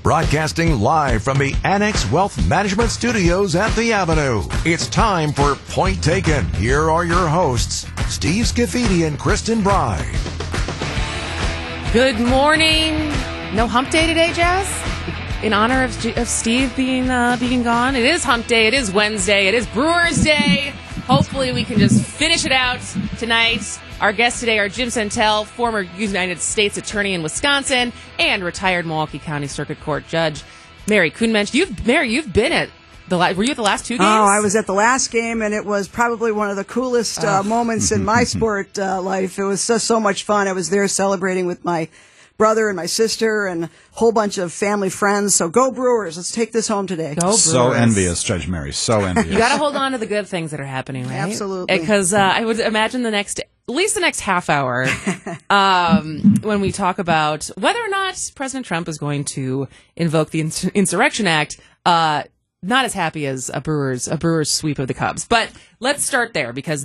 Broadcasting live from the Annex Wealth Management Studios at the Avenue. It's time for Point Taken. Here are your hosts, Steve Scafidi and Kristen Bride. Good morning. No hump day today, Jazz? In honor of Steve being gone. It is hump day. It is Wednesday. It is Brewers Day. Hopefully we can just finish it out tonight. Our guests today are Jim Santel, former United States Attorney in Wisconsin, and retired Milwaukee County Circuit Court Judge Mary Kuhnmensch. You've been at were you at the last two games? Oh, I was at the last game, and it was probably one of the coolest moments in my sport life. It was just so much fun. I was there celebrating with my brother and my sister and a whole bunch of family friends. So go Brewers. Let's take this home today. Go Brewers. So envious, Judge Mary. So envious. You got to hold on to the good things that are happening, right? Absolutely. Because I would imagine at least the next half hour, when we talk about whether or not President Trump is going to invoke the Insurrection Act, not as happy as a Brewers sweep of the Cubs. But let's start there, because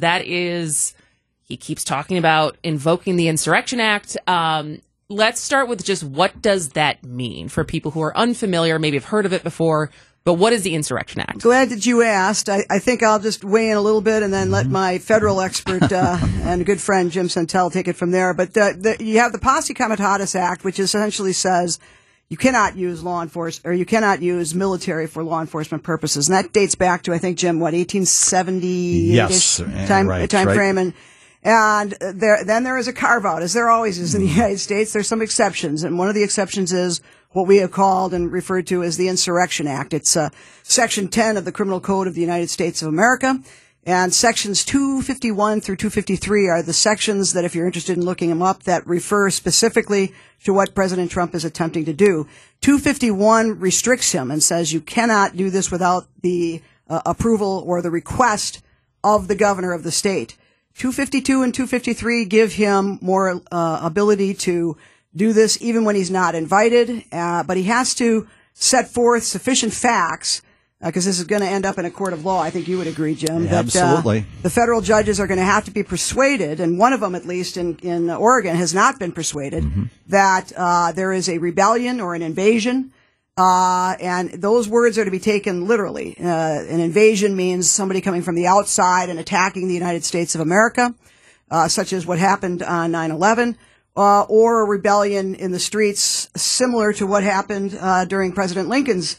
he keeps talking about invoking the Insurrection Act. Let's start with just what does that mean for people who are unfamiliar, maybe have heard of it before, but what is the Insurrection Act? Glad that you asked. I think I'll just weigh in a little bit and then let my federal expert and good friend Jim Santel take it from there. But you have the Posse Comitatus Act, which essentially says you cannot use law enforcement, or you cannot use military for law enforcement purposes. And that dates back to, I think, Jim, 1870-ish time frame. And then there is a carve-out, as there always is in the United States. There's some exceptions, and one of the exceptions is what we have called and referred to as the Insurrection Act. It's Section 10 of the Criminal Code of the United States of America, and Sections 251 through 253 are the sections that, if you're interested in looking them up, that refer specifically to what President Trump is attempting to do. 251 restricts him and says you cannot do this without the approval or the request of the governor of the state. 252 and 253 give him more ability to do this even when he's not invited, but he has to set forth sufficient facts, because this is going to end up in a court of law. I think you would agree, Jim. Yeah, absolutely. The federal judges are going to have to be persuaded, and one of them, at least in Oregon, has not been persuaded, that there is a rebellion or an invasion. And those words are to be taken literally. An invasion means somebody coming from the outside and attacking the United States of America, such as what happened on 9/11, or a rebellion in the streets, similar to what happened during President Lincoln's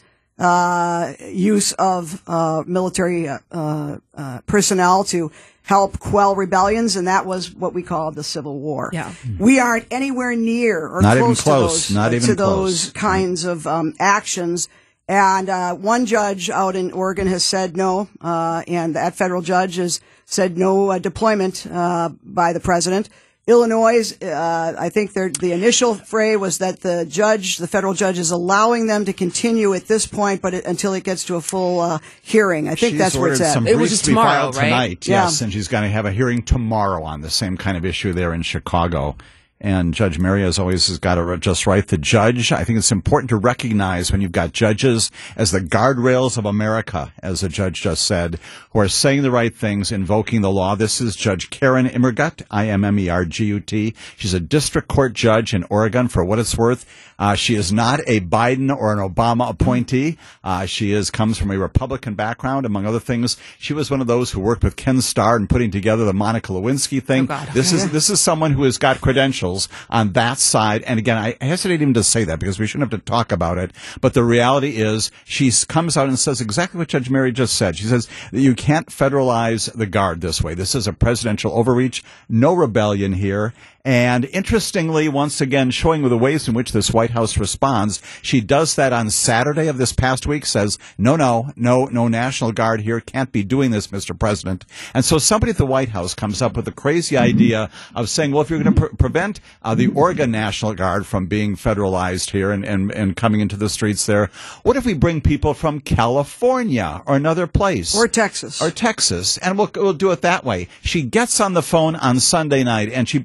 use of military personnel to help quell rebellions, and that was what we call the Civil War. Yeah. We aren't anywhere near or close to those kinds of actions. And one judge out in Oregon has said no, and that federal judge has said no deployment by the president. Illinois, I think the initial fray was that the federal judge is allowing them to continue at this point, but until it gets to a full hearing. I think that's where it's at. It was just tomorrow, right? Tonight, yeah. Yes, and she's going to have a hearing tomorrow on the same kind of issue there in Chicago. And Judge Mary, as always, has got it just right. The judge, I think it's important to recognize when you've got judges as the guardrails of America, as the judge just said, who are saying the right things, invoking the law. This is Judge Karen Immergut, Immergut. She's a district court judge in Oregon, for what it's worth. She is not a Biden or an Obama appointee. She comes from a Republican background, among other things. She was one of those who worked with Ken Starr in putting together the Monica Lewinsky thing. Oh, God. This is someone who has got credentials on that side. And again, I hesitate even to say that because we shouldn't have to talk about it. But the reality is she comes out and says exactly what Judge Mary just said. She says that you can't federalize the Guard this way. This is a presidential overreach. No rebellion here. And interestingly, once again, showing the ways in which this White House responds, she does that on Saturday of this past week, says, no National Guard here, can't be doing this, Mr. President. And so somebody at the White House comes up with the crazy idea of saying, well, if you're going to prevent the Oregon National Guard from being federalized here and coming into the streets there, what if we bring people from California or another place? Or Texas. And we'll do it that way. She gets on the phone on Sunday night and she basically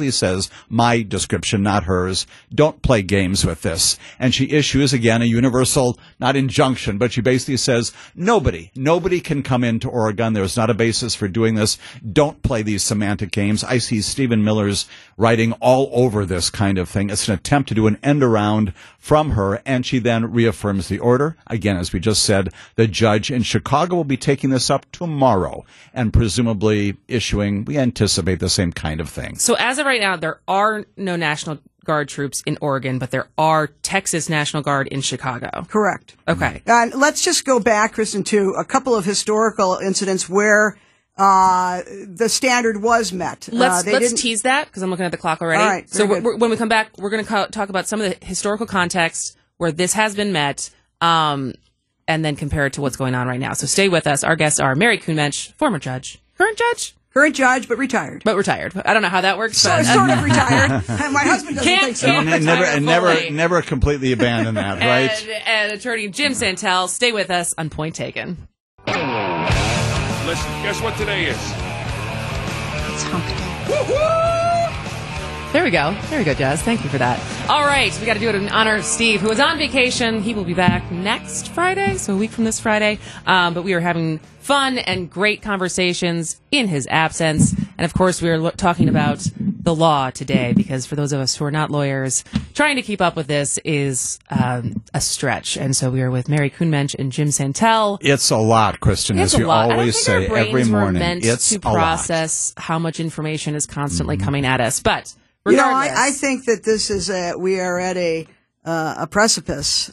she says, my description, not hers, don't play games with this. And she issues, again, a universal, not injunction, but she basically says, nobody can come into Oregon. There's not a basis for doing this. Don't play these semantic games. I see Stephen Miller's writing all over this kind of thing. It's an attempt to do an end around from her, and she then reaffirms the order. Again, as we just said, the judge in Chicago will be taking this up tomorrow and presumably issuing, we anticipate, the same kind of thing. So as of right now, there are no National Guard troops in Oregon, but there are Texas National Guard in Chicago. Correct. Okay. And let's just go back, Kristen, to a couple of historical incidents where the standard was met. Let's tease that because I'm looking at the clock already. All right. So when we come back, we're going to talk about some of the historical context where this has been met, and then compare it to what's going on right now. So stay with us. Our guests are Mary Kuhn-Mensch, former judge, current judge, but retired. But retired. I don't know how that works. Sort of retired. My husband doesn't think so. And never completely abandon that, right? And attorney Jim Santel, stay with us on Point Taken. Listen, guess what today is? It's hump day. Woo-hoo! There we go, Jazz. Thank you for that. All right, we got to do it in honor of Steve, who is on vacation. He will be back next Friday, so a week from this Friday. But we are having fun and great conversations in his absence. And, of course, we are talking about the law today, because for those of us who are not lawyers, trying to keep up with this is a stretch. And so we are with Mary Kuhn-Mensch and Jim Santel. It's a lot, Kristen, as you always say every morning. Meant it's to process how much information is constantly coming at us. But regardless, you know, I think that this is we are at a precipice.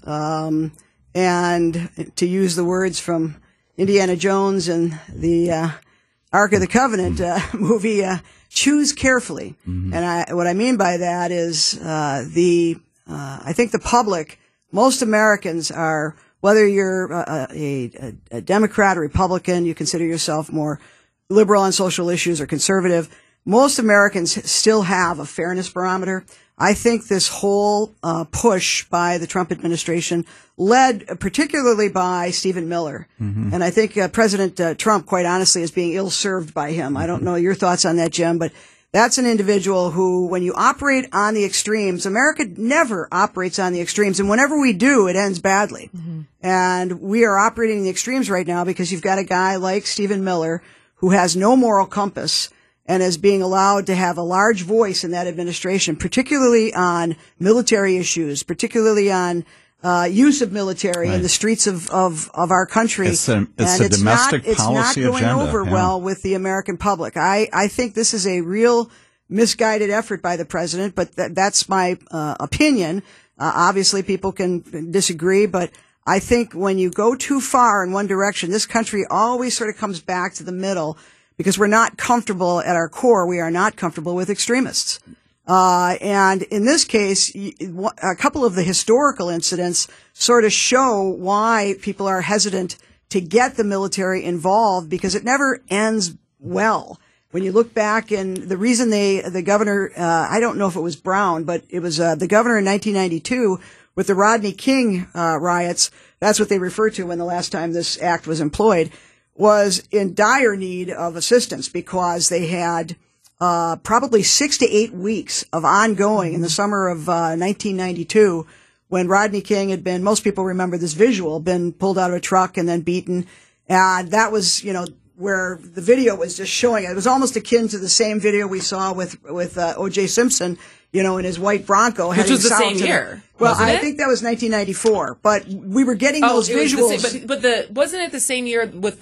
And to use the words from Indiana Jones and the Ark of the Covenant movie, choose carefully. And what I mean by that is I think the public, most Americans are, whether you're a Democrat or Republican, you consider yourself more liberal on social issues or conservative, most Americans still have a fairness barometer. I think this whole push by the Trump administration, led particularly by Stephen Miller, and I think President Trump, quite honestly, is being ill-served by him. I don't know your thoughts on that, Jim, but that's an individual who, when you operate on the extremes, America never operates on the extremes, and whenever we do, it ends badly. And we are operating in the extremes right now because you've got a guy like Stephen Miller who has no moral compass and is being allowed to have a large voice in that administration, particularly on military issues, particularly on use of military in the streets of our country. It's a domestic policy agenda. It's not going over well with the American public. I think this is a real misguided effort by the president, but that's my opinion. Obviously, people can disagree, but I think when you go too far in one direction, this country always sort of comes back to the middle, because we're not comfortable at our core. We are not comfortable with extremists. And in this case, a couple of the historical incidents sort of show why people are hesitant to get the military involved, because it never ends well. When you look back, and the reason the governor, I don't know if it was Brown, but it was the governor in 1992 with the Rodney King riots, that's what they referred to when the last time this act was employed, was in dire need of assistance, because they had probably 6 to 8 weeks of ongoing in the summer of 1992, when Rodney King had been, most people remember this visual, been pulled out of a truck and then beaten. And that was, where the video was just showing it. It was almost akin to the same video we saw with O.J. Simpson, in his white Bronco. Which was the same year. Well, I think that was 1994, but we were getting those visuals. But wasn't it the same year with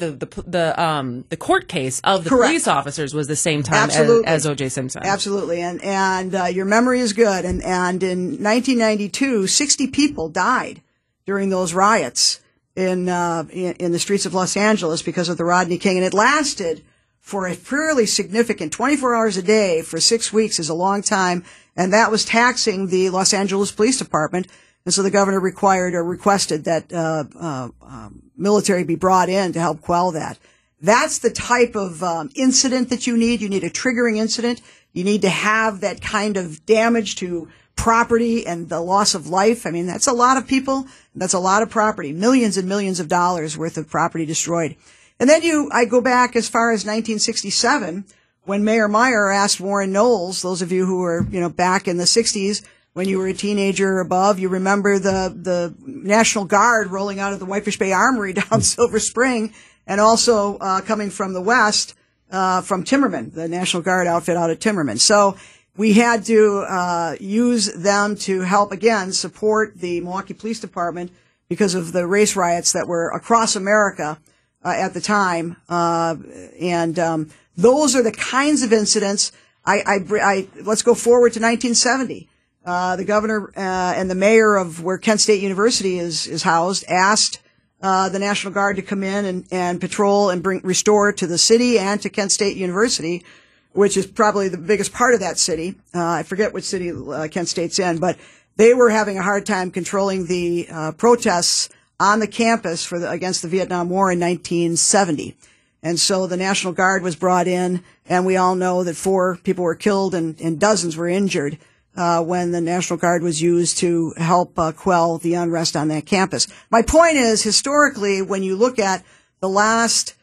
the court case of the police officers was the same time as O.J. Simpson? Absolutely, and your memory is good. And in 1992, 60 people died during those riots in the streets of Los Angeles because of the Rodney King, and it lasted for a fairly significant 24 hours a day for 6 weeks is a long time. And that was taxing the Los Angeles Police Department. And so the governor requested that military be brought in to help quell that. That's the type of incident that you need. You need a triggering incident. You need to have that kind of damage to property and the loss of life. I mean, that's a lot of people. That's a lot of property, millions and millions of dollars worth of property destroyed. And then I go back as far as 1967, when Mayor Meyer asked Warren Knowles, those of you who were, back in the 60s, when you were a teenager or above, you remember the National Guard rolling out of the Whitefish Bay Armory down Silver Spring, and also coming from the west, from Timmerman, the National Guard outfit out at Timmerman. So we had to use them to help, again, support the Milwaukee Police Department because of the race riots that were across America at the time. Those are the kinds of incidents. Let's go forward to 1970. The governor and the mayor of where Kent State University is housed asked the National Guard to come in and patrol and restore to the city and to Kent State University, which is probably the biggest part of that city. I forget which city Kent State's in, but they were having a hard time controlling the protests on the campus against the Vietnam War in 1970. And so the National Guard was brought in, and we all know that 4 people were killed and dozens were injured when the National Guard was used to help quell the unrest on that campus. My point is, historically, when you look at the last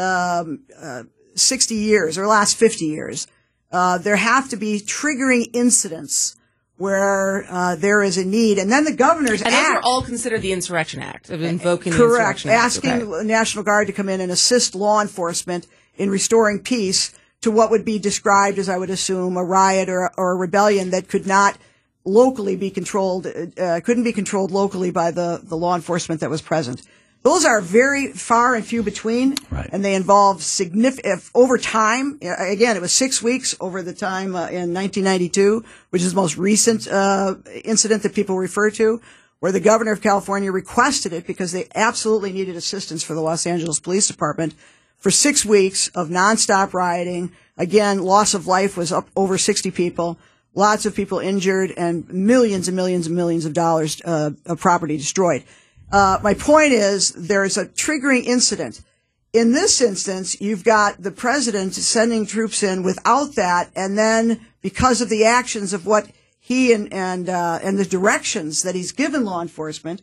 60 years or last 50 years, there have to be triggering incidents where there is a need, and then the governor's and act. those are all considered the Insurrection Act of invoking the Correct. Insurrection Act. Asking the National Guard to come in and assist law enforcement in restoring peace to what would be described as, I would assume, a riot or a rebellion that could not locally be controlled, couldn't be controlled locally by the law enforcement that was present. Those are very far and few between, right. And they involve significant, over time, again, it was 6 weeks over the time in 1992, which is the most recent incident that people refer to, where the governor of California requested it because they absolutely needed assistance for the Los Angeles Police Department for 6 weeks of nonstop rioting. Again, loss of life was up over 60 people, lots of people injured, and millions and millions and millions of dollars of property destroyed. My point is there's a triggering incident. In this instance, you've got the president sending troops in without that, and then because of the actions of what he and the directions that he's given law enforcement,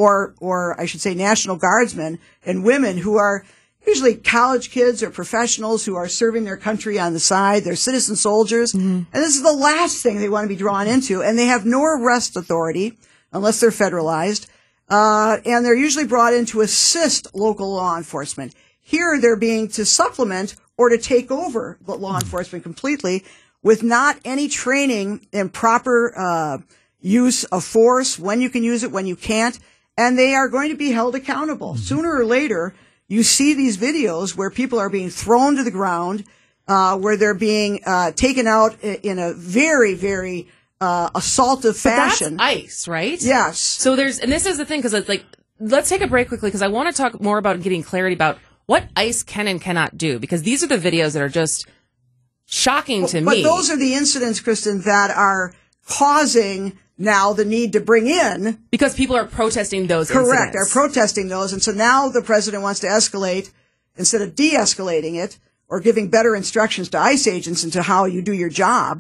or I should say National Guardsmen and women who are usually college kids or professionals who are serving their country on the side. They're citizen soldiers, and this is the last thing they want to be drawn into, and they have no arrest authority unless they're federalized. And they're usually brought in to assist local law enforcement. Here they're being to supplement or to take over the law enforcement completely with not any training in proper use of force, when you can use it, when you can't, and they are going to be held accountable. Sooner or later, you see these videos where people are being thrown to the ground, where they're being taken out in a very, very assaultive fashion. That's ICE, right? Yes. So and this is the thing, because it's like, let's take a break quickly, because I want to talk more about getting clarity about what ICE can and cannot do, because these are the videos that are just shocking to me. But those are the incidents, Kristen, that are causing now the need to bring in. Because people are protesting those Correct, incidents. are protesting those. And so now the president wants to escalate instead of de-escalating it or giving better instructions to ICE agents into how you do your job.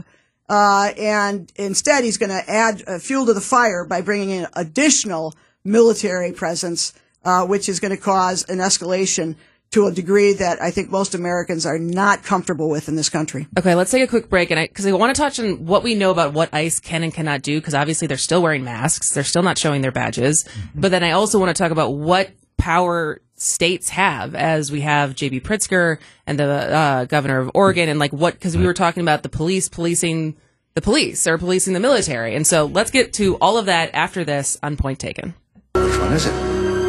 And instead, he's going to add fuel to the fire by bringing in additional military presence, which is going to cause an escalation to a degree that I think most Americans are not comfortable with in this country. Okay, let's take a quick break, because I want to touch on what we know about what ICE can and cannot do, because obviously they're still wearing masks, they're still not showing their badges, but then I also want to talk about what power states have, as we have J.B. Pritzker and the governor of Oregon, and because we were talking about the police policing the police, or policing the military. And so let's get to all of that after this on Point Taken. Which one is it?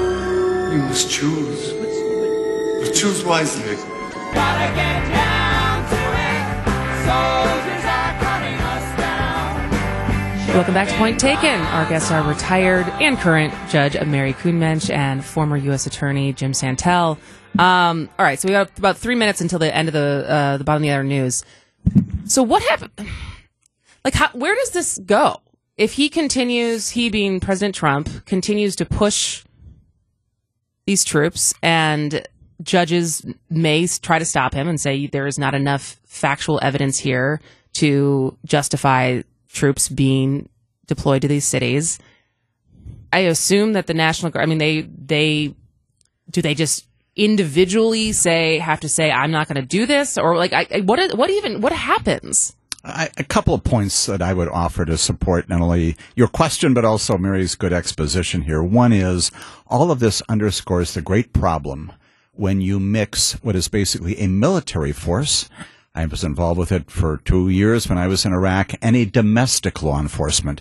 You must choose. But choose wisely. Gotta get down to it. Soldiers are cutting us down. Welcome back to Point Taken. Our guests are retired and current Judge Mary Kuhnmensch and former U.S. Attorney Jim Santel. All right, so we got about 3 minutes until the end of the bottom of the other news. So what happened? Where does this go? If he being President Trump, continues to push these troops, and judges may try to stop him and say there is not enough factual evidence here to justify troops being deployed to these cities, I assume that the National Guard, they just individually have to say, I'm not going to do this? Or like, what happens? A couple of points that I would offer to support not only your question, but also Mary's good exposition here. One is, all of this underscores the great problem when you mix what is basically a military force. I was involved with it for 2 years when I was in Iraq, and a domestic law enforcement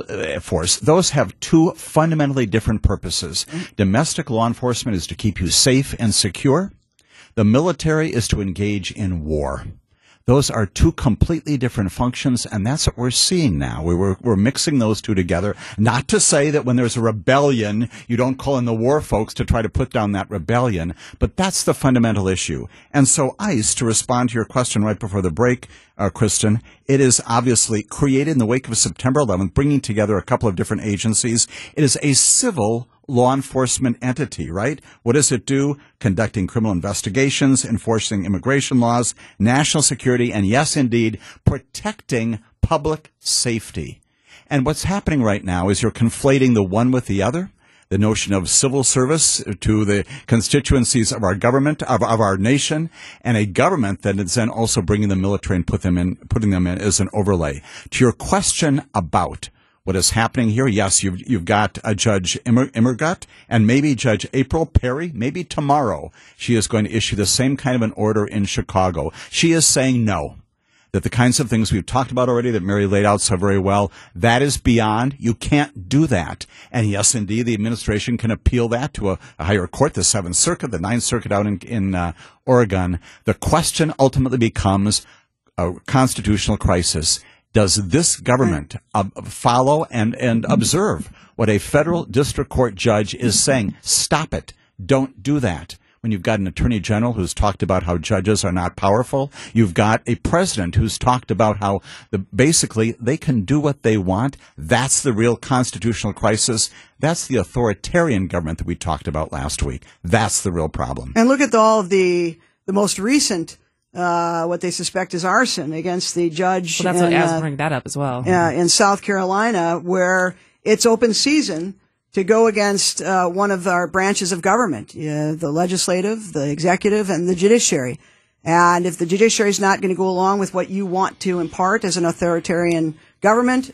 force. Those have two fundamentally different purposes. Domestic law enforcement is to keep you safe and secure. The military is to engage in war. Those are two completely different functions, and that's what we're seeing now. We're mixing those two together. Not to say that when there's a rebellion, you don't call in the war folks to try to put down that rebellion, but that's the fundamental issue. And so ICE, to respond to your question right before the break, Kristen, it is obviously created in the wake of September 11th, bringing together a couple of different agencies. It is a civil law enforcement entity, right? What does it do? Conducting criminal investigations, enforcing immigration laws, national security, and yes, indeed, protecting public safety. And what's happening right now is you're conflating the one with the other. The notion of civil service to the constituencies of our government, of our nation, and a government that is then also bringing the military and putting them in as an overlay. To your question about what is happening here, yes, you've got a Judge Immergut and maybe Judge April Perry. Maybe tomorrow she is going to issue the same kind of an order in Chicago. She is saying no. That the kinds of things we've talked about already that Mary laid out so very well, that is beyond. You can't do that. And yes, indeed, the administration can appeal that to a higher court, the 7th Circuit, the 9th Circuit out in Oregon. The question ultimately becomes a constitutional crisis. Does this government follow and observe what a federal district court judge is saying? Stop it. Don't do that. When you've got an attorney general who's talked about how judges are not powerful, you've got a president who's talked about how basically they can do what they want. That's the real constitutional crisis. That's the authoritarian government that we talked about last week. That's the real problem. And look at all of the most recent what they suspect is arson against the judge. Well, that's what I was bringing that up as well. In South Carolina, where it's open season to go against one of our branches of government, the legislative, the executive, and the judiciary. And if the judiciary is not going to go along with what you want to impart as an authoritarian government,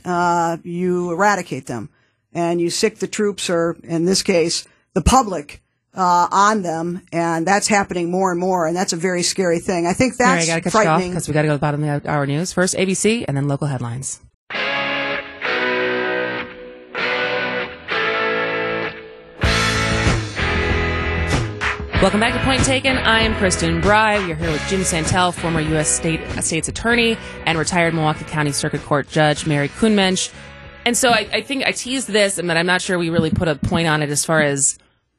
you eradicate them. And you sick the troops, or in this case, the public, on them. And that's happening more and more. And that's a very scary thing. I think that's Mary, I gotta frightening. Because we got to go to the bottom of the hour news. First, ABC, and then local headlines. Welcome back to Point Taken. I am Kristen Bry. We are here with Jim Santel, former U.S. State's Attorney and retired Milwaukee County Circuit Court Judge Mary Kuhnmensch. And so I think I teased this, but I'm not sure we really put a point on it as far as...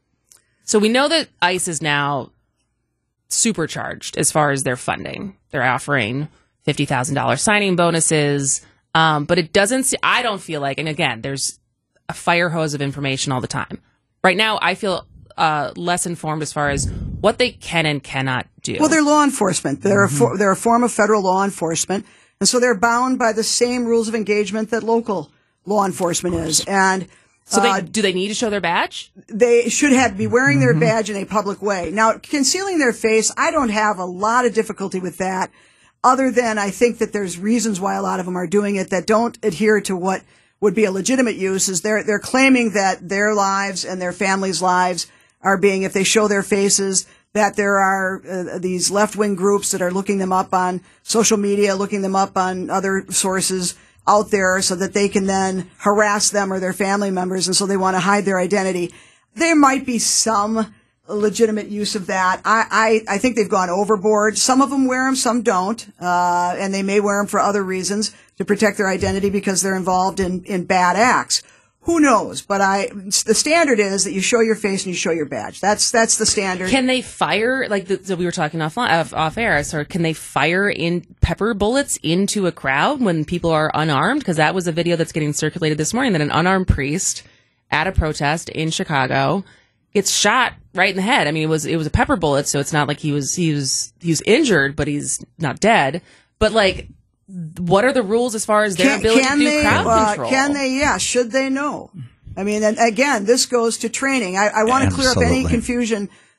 So we know that ICE is now supercharged as far as their funding. They're offering $50,000 signing bonuses, but it doesn't... I don't feel like... And again, there's a fire hose of information all the time. Right now, I feel... less informed as far as what they can and cannot do. Well, they're law enforcement. They're a form of federal law enforcement, and so they're bound by the same rules of engagement that local law enforcement is. And so, do they need to show their badge? They should be wearing their badge in a public way. Now, concealing their face, I don't have a lot of difficulty with that, other than I think that there's reasons why a lot of them are doing it that don't adhere to what would be a legitimate use. Is they're claiming that their lives and their families' lives are being, if they show their faces, that there are these left-wing groups that are looking them up on social media, looking them up on other sources out there so that they can then harass them or their family members, and so they want to hide their identity. There might be some legitimate use of that. I think they've gone overboard. Some of them wear them, some don't, and they may wear them for other reasons to protect their identity because they're involved in bad acts. Who knows? But the standard is that you show your face and you show your badge. That's the standard. Can they fire, so we were talking off air, so can they fire in pepper bullets into a crowd when people are unarmed? Because that was a video that's getting circulated this morning that an unarmed priest at a protest in Chicago gets shot right in the head. I mean, it was a pepper bullet, so it's not like he was injured, but he's not dead. But what are the rules as far as their ability to do crowd control? Can they? Yeah. Should they know? I mean, and again, this goes to training. I want to clear up any confusion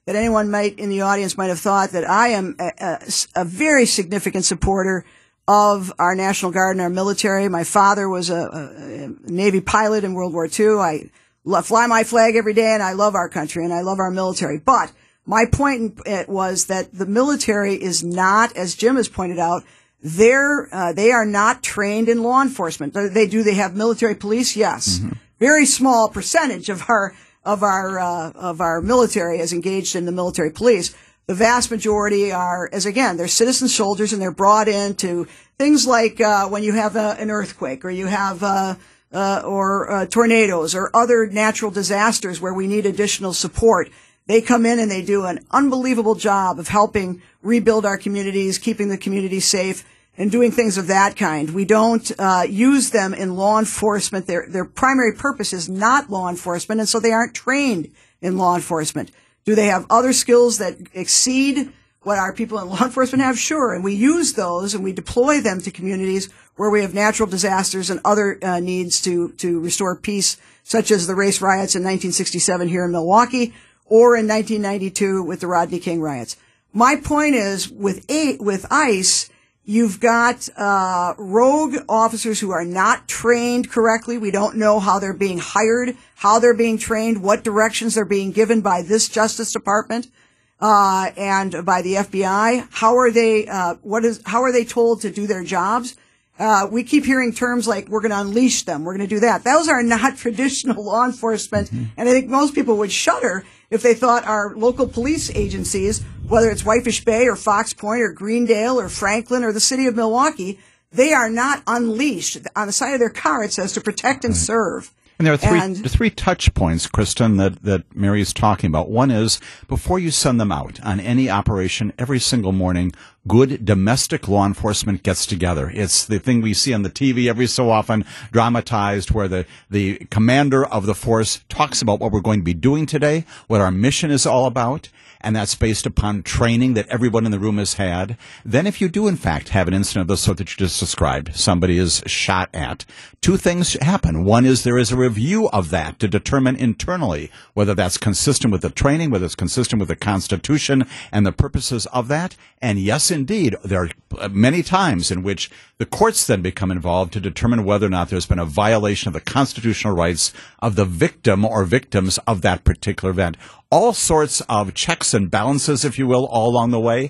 that anyone in the audience might have thought that I am a very significant supporter of our National Guard and our military. My father was a Navy pilot in World War II. I fly my flag every day, and I love our country, and I love our military. But my point was that the military is not, as Jim has pointed out, they are not trained in law enforcement. They have military police? Yes. Mm-hmm. Very small percentage of our military is engaged in the military police. The vast majority they're citizen soldiers, and they're brought into things like when you have an earthquake, or you have tornadoes or other natural disasters where we need additional support. They come in and they do an unbelievable job of helping rebuild our communities, keeping the community safe, and doing things of that kind. We don't use them in law enforcement. Their primary purpose is not law enforcement, and so they aren't trained in law enforcement. Do they have other skills that exceed what our people in law enforcement have? Sure, and we use those and we deploy them to communities where we have natural disasters and other needs to restore peace, such as the race riots in 1967 here in Milwaukee, or in 1992 with the Rodney King riots. My point is, with ICE, you've got rogue officers who are not trained correctly. We don't know how they're being hired, how they're being trained, what directions they're being given by this Justice Department and by the FBI. How are they told to do their jobs? We keep hearing terms like, we're going to unleash them, we're going to do that. Those are not traditional law enforcement, and I think most people would shudder if they thought our local police agencies, whether it's Whitefish Bay or Fox Point or Greendale or Franklin or the city of Milwaukee, they are not unleashed. On the side of their car, it says to protect and serve. And there are three touch points, Kristen, that Mary is talking about. One is, before you send them out on any operation, every single morning, good domestic law enforcement gets together. It's the thing we see on the TV every so often, dramatized, where the commander of the force talks about what we're going to be doing today, what our mission is all about, and that's based upon training that everyone in the room has had. Then if you do, in fact, have an incident of the sort that you just described, somebody is shot at, two things happen. One is there is a review of that to determine internally whether that's consistent with the training, whether it's consistent with the Constitution and the purposes of that. And yes, indeed, there are many times in which the courts then become involved to determine whether or not there's been a violation of the constitutional rights of the victim or victims of that particular event. All sorts of checks and balances, if you will, all along the way,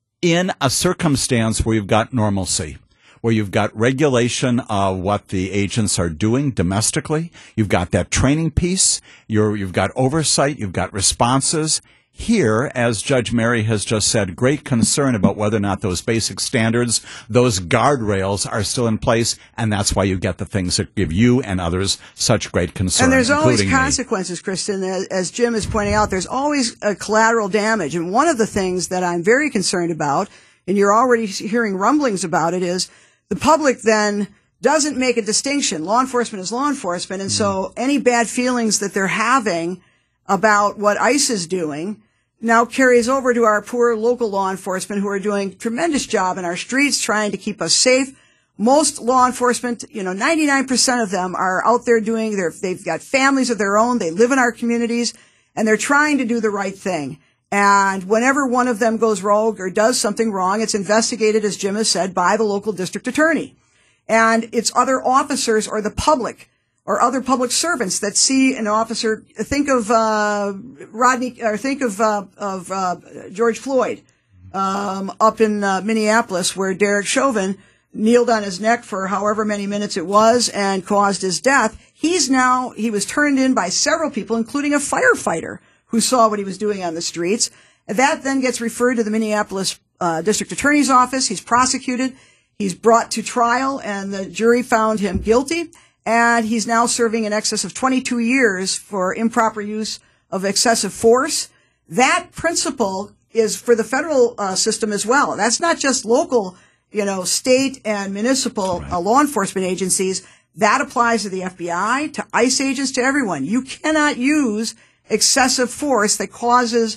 in a circumstance where you've got normalcy, where you've got regulation of what the agents are doing domestically. You've got that training piece. You've got oversight. You've got responses. Here, as Judge Mary has just said, great concern about whether or not those basic standards, those guardrails are still in place, and that's why you get the things that give you and others such great concern. And there's always consequences, Kristen. As Jim is pointing out, there's always a collateral damage. And one of the things that I'm very concerned about, and you're already hearing rumblings about it, is the public then doesn't make a distinction. Law enforcement is law enforcement, and so any bad feelings that they're having about what ICE is doing now carries over to our poor local law enforcement, who are doing a tremendous job in our streets trying to keep us safe. Most law enforcement, 99% of them are out there they've got families of their own, they live in our communities, and they're trying to do the right thing. And whenever one of them goes rogue or does something wrong, it's investigated, as Jim has said, by the local district attorney. And it's other officers or the public or other public servants that see an officer. Think of George Floyd up in Minneapolis, where Derek Chauvin kneeled on his neck for however many minutes it was and caused his death. He was turned in by several people, including a firefighter who saw what he was doing on the streets. That then gets referred to the Minneapolis district attorney's office. He's prosecuted. He's brought to trial, and the jury found him guilty. And he's now serving in excess of 22 years for improper use of excessive force. That principle is for the federal system as well. That's not just local, state and municipal law enforcement agencies. That applies to the FBI, to ICE agents, to everyone. You cannot use excessive force that causes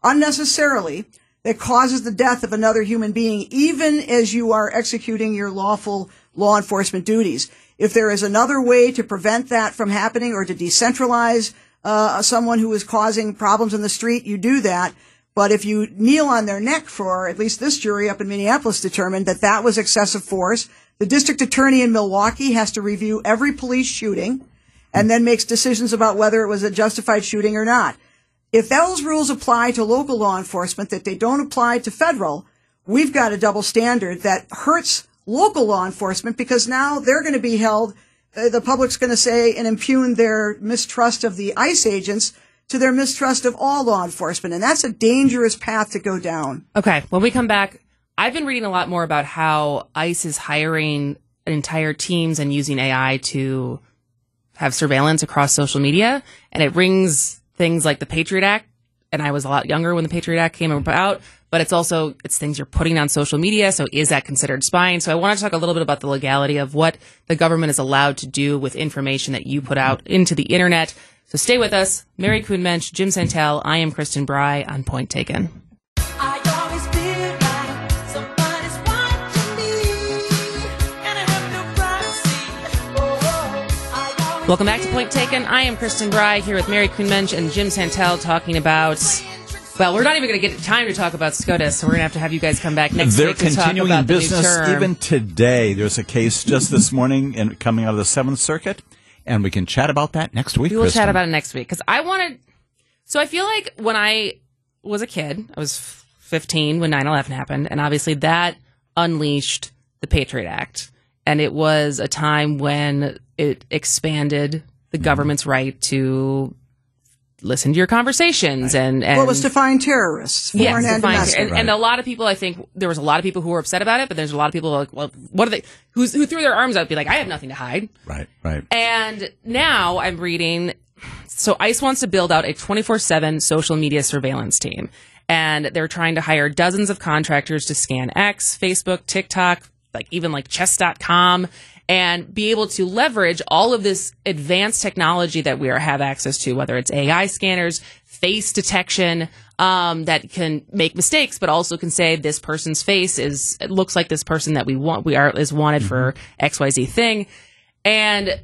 the death of another human being, even as you are executing your lawful law enforcement duties. If there is another way to prevent that from happening or to decentralize someone who is causing problems in the street, you do that. But if you kneel on their neck for, at least this jury up in Minneapolis determined that that was excessive force, the district attorney in Milwaukee has to review every police shooting and then makes decisions about whether it was a justified shooting or not. If those rules apply to local law enforcement, that they don't apply to federal, we've got a double standard that hurts local law enforcement because now they're going to be held, the public's going to say and impugn their mistrust of the ICE agents to their mistrust of all law enforcement. And that's a dangerous path to go down. Okay. When we come back, I've been reading a lot more about how ICE is hiring entire teams and using AI to have surveillance across social media. And it rings things like the Patriot Act. And I was a lot younger when the Patriot Act came about. But it's things you're putting on social media. So is that considered spying? So I want to talk a little bit about the legality of what the government is allowed to do with information that you put out into the internet. So stay with us. Mary Kuhn-Mensch, Jim Santel. I am Kristen Bry on Point Taken. I always feel like somebody's watching me, and I have no privacy. Welcome back to Point Taken. I am Kristen Bry here with Mary Kuhn-Mensch and Jim Santel talking about, well, we're not even going to get time to talk about SCOTUS, so we're going to have you guys come back next They're week to talk continuing about the new business term. even today. There's a case just this morning and coming out of the 7th Circuit. And we can chat about that next week, We will Kristen. chat about it next week. Because I feel like when I was a kid, I was 15 when 9/11 happened. And obviously that unleashed the Patriot Act. And it was a time when it expanded the government's right to listen to your conversations and Well, it was to find terrorists, foreign and domestic. and a lot of people, I think, there was a lot of people who were upset about it, but there's a lot of people who are like, well, what are they, who threw their arms out and be like, I have nothing to hide. Right. And now I'm reading, so ICE wants to build out a 24/7 social media surveillance team. And they're trying to hire dozens of contractors to scan X, Facebook, TikTok, even chess.com, and be able to leverage all of this advanced technology that we have access to, whether it's AI scanners, face detection, that can make mistakes, but also can say this person's face it looks like this person that is wanted for XYZ thing. And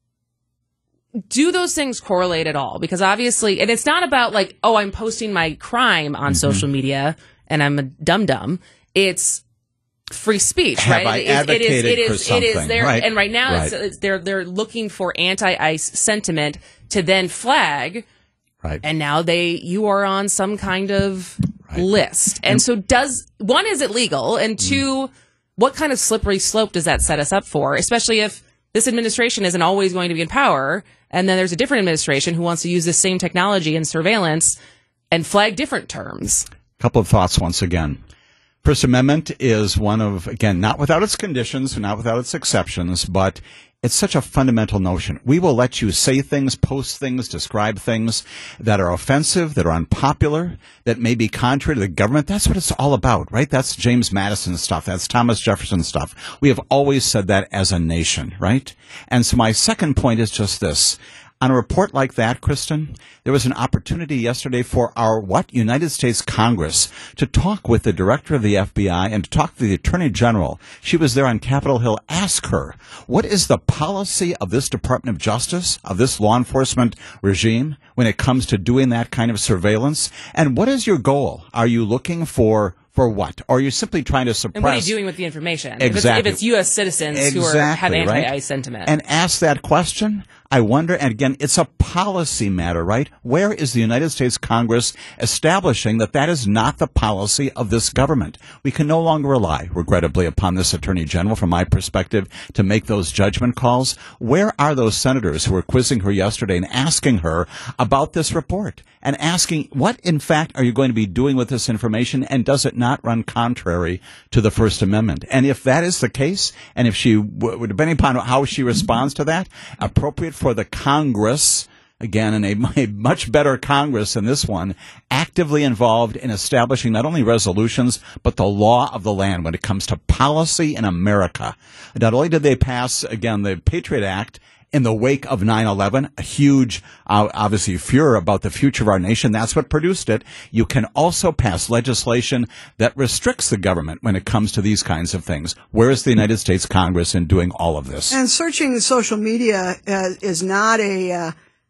do those things correlate at all? Because obviously, and it's not about like, oh, I'm posting my crime on social media and I'm a dum-dum. It's free speech, Have right? I advocated for something? It is there, right. and right now Right. they're looking for anti-ICE sentiment to then flag, Right. and now you are on some kind of list. And so one, is it legal? And two, what kind of slippery slope does that set us up for? Especially if this administration isn't always going to be in power, and then there's a different administration who wants to use this same technology and surveillance and flag different terms. Couple of thoughts once again. First Amendment is one of, again, not without its conditions, not without its exceptions, but it's such a fundamental notion. We will let you say things, post things, describe things that are offensive, that are unpopular, that may be contrary to the government. That's what it's all about, right? That's James Madison stuff. That's Thomas Jefferson stuff. We have always said that as a nation, right? And so my second point is just this. On a report like that, Kristen, there was an opportunity yesterday for our United States Congress to talk with the director of the FBI and to talk to the Attorney General. She was there on Capitol Hill. Ask her, what is the policy of this Department of Justice, of this law enforcement regime, when it comes to doing that kind of surveillance? And what is your goal? Are you looking for what? Or are you simply trying to suppress? And what are you doing with the information? Exactly. If it's U.S. citizens who have anti-ICE right? sentiment. And ask that question, I wonder, and again, it's a policy matter, right? Where is the United States Congress establishing that that is not the policy of this government? We can no longer rely, regrettably, upon this Attorney General, from my perspective, to make those judgment calls. Where are those senators who were quizzing her yesterday and asking her about this report? And asking, what, in fact, are you going to be doing with this information, and does it not run contrary to the First Amendment? And if that is the case, and if she, depending upon how she responds to that, appropriate for the Congress, again, in a much better Congress than this one, actively involved in establishing not only resolutions, but the law of the land when it comes to policy in America. Not only did they pass, again, the Patriot Act, in the wake of 9/11, a huge, obviously, furor about the future of our nation. That's what produced it. You can also pass legislation that restricts the government when it comes to these kinds of things. Where is the United States Congress in doing all of this? And searching social media is not a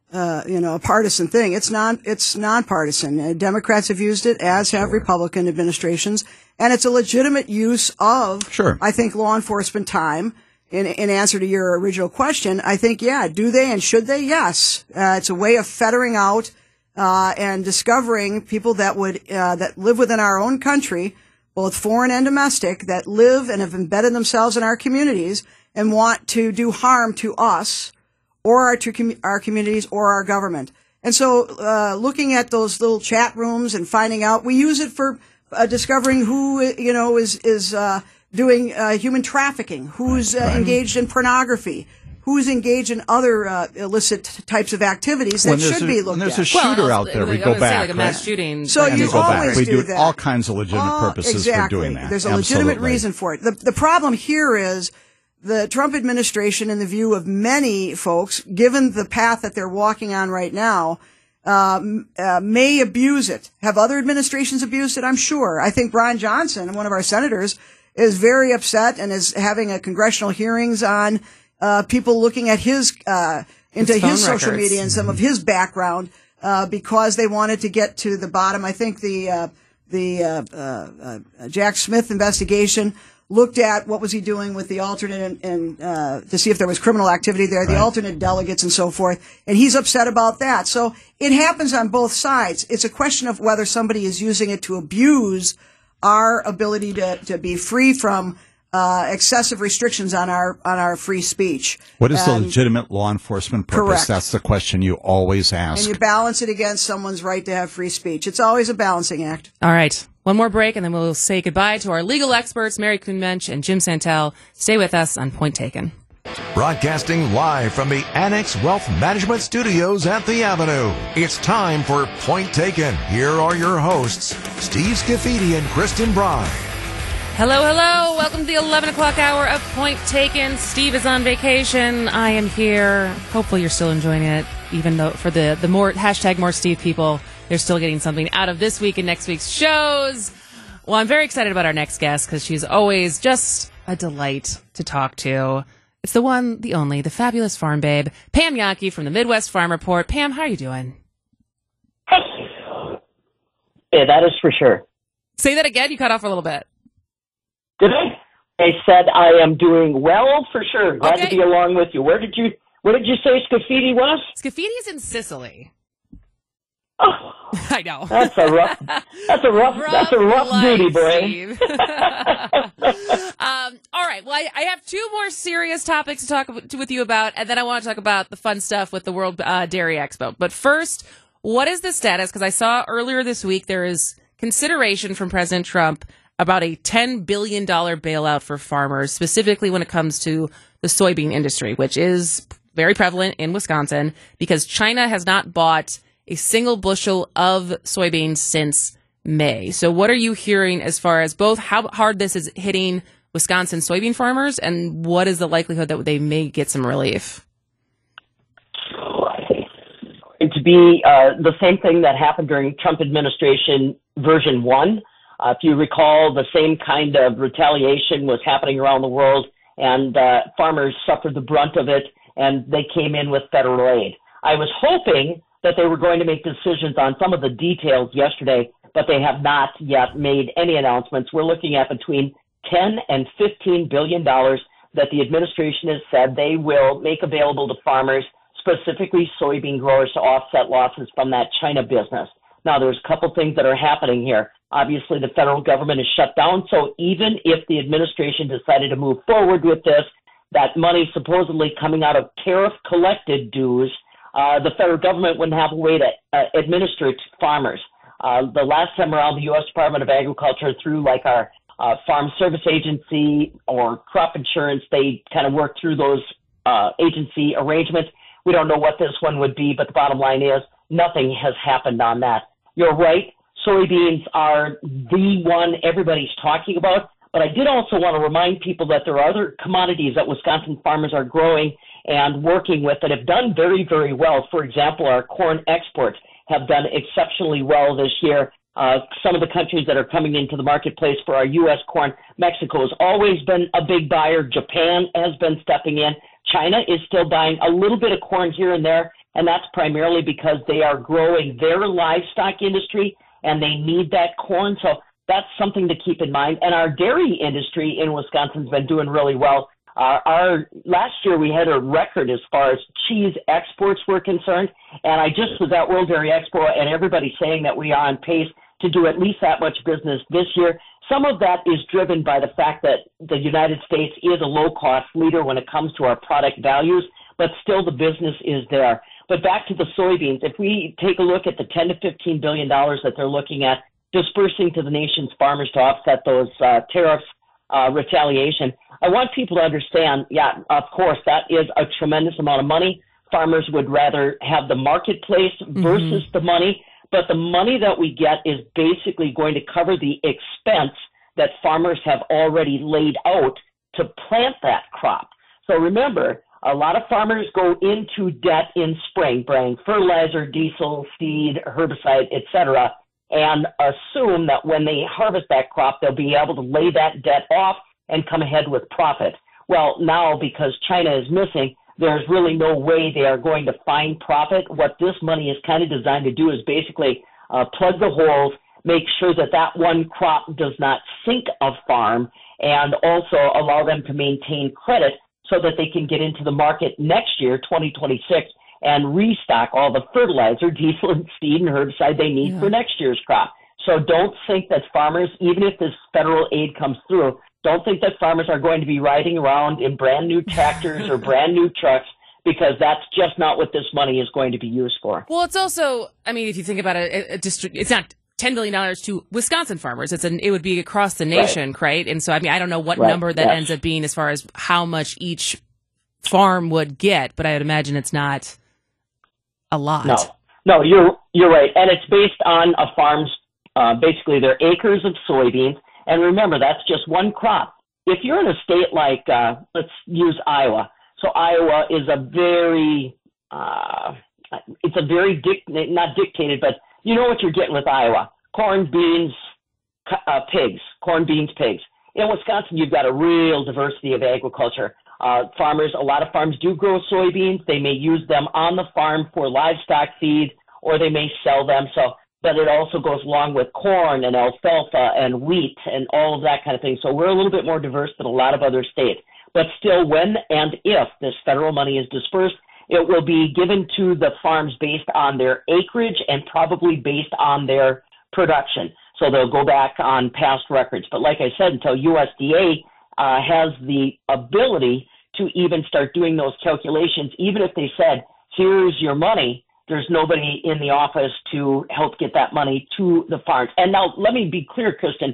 a partisan thing. It's nonpartisan. Democrats have used it, as have Republican administrations, and it's a legitimate use of, I think, law enforcement time. In answer to your original question, I think, do they and should they? Yes. It's a way of fettering out and discovering people that live within our own country, both foreign and domestic, that live and have embedded themselves in our communities and want to do harm to us or our communities or our government. And so looking at those little chat rooms and finding out, we use it for discovering who, is doing human trafficking, who's engaged in pornography, who's engaged in other illicit types of activities that should be looked when there's at. a shooter out there, we go back. Like a mass shooting. So you always we do do that. all kinds of legitimate purposes for doing that. There's a legitimate reason for it. The problem here is the Trump administration, in the view of many folks, given the path that they're walking on right now, may abuse it. Have other administrations abused it? I'm sure. I think Brian Johnson, one of our senators, is very upset and is having a congressional hearings on people looking at his into his social media and some of his background because they wanted to get to the bottom. I think the Jack Smith investigation looked at what was he doing with the alternate and to see if there was criminal activity there, the alternate delegates and so forth, and he's upset about that. So it happens on both sides. It's a question of whether somebody is using it to abuse our ability to be free from excessive restrictions on our free speech. What is the legitimate law enforcement purpose? Correct. That's the question you always ask. And you balance it against someone's right to have free speech. It's always a balancing act. All right. One more break, and then we'll say goodbye to our legal experts, Mary Kuhn-Mensch and Jim Santel. Stay with us on Point Taken. Broadcasting live from the Annex Wealth Management Studios at the Avenue. It's time for Point Taken. Here are your hosts, Steve Scafidi and Kristen Bry. Hello, hello. Welcome to the 11 o'clock hour of Point Taken. Steve is on vacation. I am here. Hopefully you're still enjoying it, even though for the more hashtag more Steve people, they're still getting something out of this week and next week's shows. Well, I'm very excited about our next guest because she's always just a delight to talk to. It's the one, the only, the fabulous farm babe, Pam Jahnke from the Midwest Farm Report. Pam, how are you doing? Yeah, that is for sure. Say that again. You cut off a little bit. Did I? I said I am doing well for sure. Glad to be along with you. Where did you say Scafidi was? Scafidi is in Sicily. Oh, I know. That's a rough life, duty, boy. All right. Well, I have two more serious topics to talk with you about, and then I want to talk about the fun stuff with the World Dairy Expo. But first, what is the status? Because I saw earlier this week there is consideration from President Trump about a $10 billion bailout for farmers, specifically when it comes to the soybean industry, which is very prevalent in Wisconsin because China has not bought a single bushel of soybeans since May. So what are you hearing as far as both how hard this is hitting Wisconsin soybean farmers and what is the likelihood that they may get some relief? It's going to be the same thing that happened during Trump administration version 1. If you recall, the same kind of retaliation was happening around the world, and farmers suffered the brunt of it, and they came in with federal aid. I was hoping that they were going to make decisions on some of the details yesterday, but they have not yet made any announcements. We're looking at between $10 and $15 billion that the administration has said they will make available to farmers, specifically soybean growers, to offset losses from that China business. Now, there's a couple things that are happening here. Obviously, the federal government is shut down, so even if the administration decided to move forward with this, that money supposedly coming out of tariff-collected dues, the federal government wouldn't have a way to administer it to farmers. The last time around, the U.S. Department of Agriculture, through like our Farm Service Agency or crop insurance, they kind of worked through those agency arrangements. We don't know what this one would be, but the bottom line is nothing has happened on that. You're right. Soybeans are the one everybody's talking about, but I did also want to remind people that there are other commodities that Wisconsin farmers are growing and working with that have done very, very well. For example, our corn exports have done exceptionally well this year. Some of the countries that are coming into the marketplace for our U.S. corn, Mexico has always been a big buyer. Japan has been stepping in. China is still buying a little bit of corn here and there. and that's primarily because they are growing their livestock industry and they need that corn. So that's something to keep in mind. And our dairy industry in Wisconsin's been doing really well. Our last year we had a record as far as cheese exports were concerned, and I just was at World Dairy Expo, and everybody's saying that we are on pace to do at least that much business this year. Some of that is driven by the fact that the United States is a low-cost leader when it comes to our product values, but still the business is there. But back to the soybeans, if we take a look at the $10 to $15 billion that they're looking at dispersing to the nation's farmers to offset those tariffs, retaliation, I want people to understand, of course, that is a tremendous amount of money. Farmers would rather have the marketplace versus the money, but the money that we get is basically going to cover the expense that farmers have already laid out to plant that crop. So remember, a lot of farmers go into debt in spring, buying fertilizer, diesel, seed, herbicide, etc., and assume that when they harvest that crop, they'll be able to lay that debt off and come ahead with profit. Well, now because China is missing, there's really no way they are going to find profit. What this money is kind of designed to do is basically plug the holes, make sure that that one crop does not sink a farm, and also allow them to maintain credit so that they can get into the market next year, 2026, and restock all the fertilizer, diesel, and seed and herbicide they need for next year's crop. So don't think that farmers, even if this federal aid comes through, don't think that farmers are going to be riding around in brand new tractors or brand new trucks, because that's just not what this money is going to be used for. Well, it's also, I mean, if you think about it, it's not $10 billion to Wisconsin farmers. It would be across the nation, right? And so, I mean, I don't know what number that ends up being as far as how much each farm would get, but I would imagine it's not a lot. No, you're right. And it's based on a farm's, basically their acres of soybeans. And remember, that's just one crop. If you're in a state like, let's use Iowa. So Iowa is not dictated, but you know what you're getting with Iowa. Corn, beans, pigs. Corn, beans, pigs. In Wisconsin, you've got a real diversity of agriculture. A lot of farms do grow soybeans. They may use them on the farm for livestock feed, or they may sell them. But it also goes along with corn and alfalfa and wheat and all of that kind of thing. So we're a little bit more diverse than a lot of other states. But still, when and if this federal money is dispersed, it will be given to the farms based on their acreage and probably based on their production. So they'll go back on past records. But like I said, until USDA has the ability to even start doing those calculations, even if they said, here's your money, there's nobody in the office to help get that money to the farms. And now let me be clear, Kristen,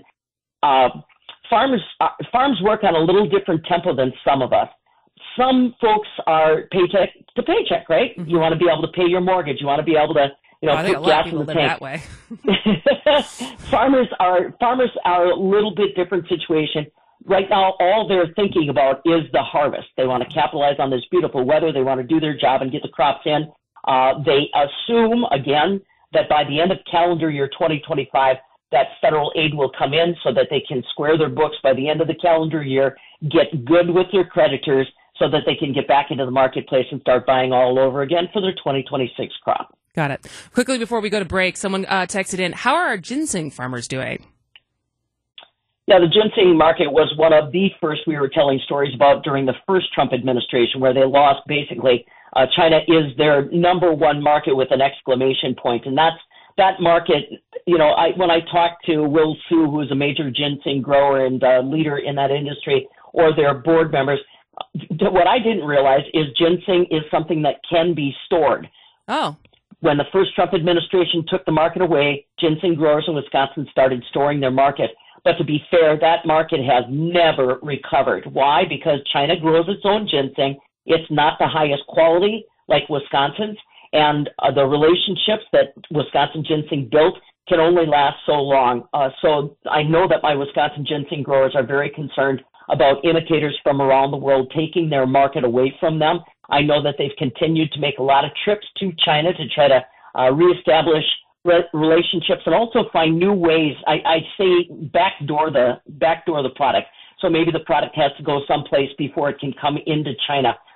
farms work on a little different tempo than some of us. Some folks are paycheck to paycheck, right? You want to be able to pay your mortgage. You want to be able to, put gas in the tank. That way. Farmers are a little bit different situation. Right now, all they're thinking about is the harvest. They want to capitalize on this beautiful weather. They want to do their job and get the crops in. They assume, again, that by the end of calendar year 2025, that federal aid will come in so that they can square their books by the end of the calendar year, get good with their creditors so that they can get back into the marketplace and start buying all over again for their 2026 crop. Got it. Quickly before we go to break, someone texted in, how are our ginseng farmers doing? Yeah, the ginseng market was one of the first we were telling stories about during the first Trump administration, where they lost basically. China is their number one market with an exclamation point. And that market, when I talked to Will Su, who's a major ginseng grower and leader in that industry, or their board members, what I didn't realize is ginseng is something that can be stored. Oh. When the first Trump administration took the market away, ginseng growers in Wisconsin started storing their market. But to be fair, that market has never recovered. Why? Because China grows its own ginseng. It's not the highest quality like Wisconsin's, and the relationships that Wisconsin ginseng built can only last so long. So I know that my Wisconsin ginseng growers are very concerned about imitators from around the world taking their market away from them. I know that they've continued to make a lot of trips to China to try to reestablish relationships and also find new ways. I say backdoor the product. So maybe the product has to go someplace before it can come into China.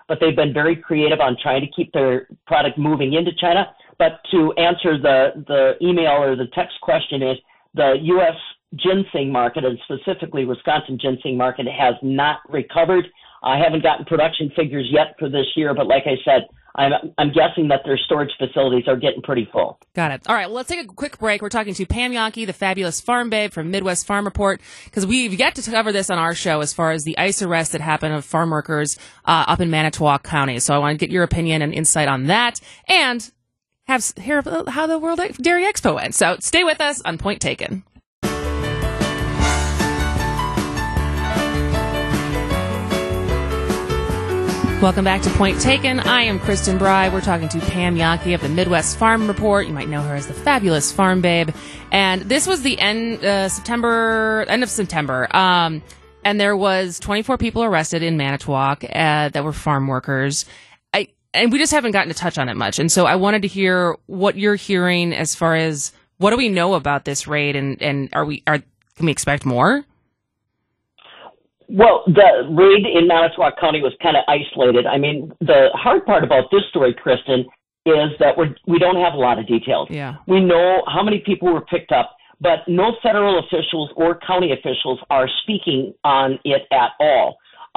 but they've been very creative on trying to keep their product moving into China. But to answer the email or the text question is the U.S. ginseng market, and specifically Wisconsin ginseng market, has not recovered. I haven't gotten production figures yet for this year, but like I said, I'm guessing that their storage facilities are getting pretty full. Got it. All right, well, let's take a quick break. We're talking to Pam Jahnke, the fabulous farm babe from Midwest Farm Report, because we've yet to cover this on our show as far as the ICE arrest that happened of farm workers up in Manitowoc County. So I want to get your opinion and insight on that, and hear how the World Dairy Expo went. So stay with us on Point Taken. Welcome back to Point Taken. I am Kristen Bry. We're talking to Pam Jahnke of the Midwest Farm Report. You might know her as the fabulous farm babe. And this was the end of September. And there was 24 people arrested in Manitowoc that were farm workers. And we just haven't gotten to touch on it much. And so I wanted to hear what you're hearing as far as what do we know about this raid, and can we expect more? Well, the raid in Manitowoc County was kind of isolated. I mean, the hard part about this story, Kristen, is that we don't have a lot of details. Yeah. We know how many people were picked up, but no federal officials or county officials are speaking on it at all.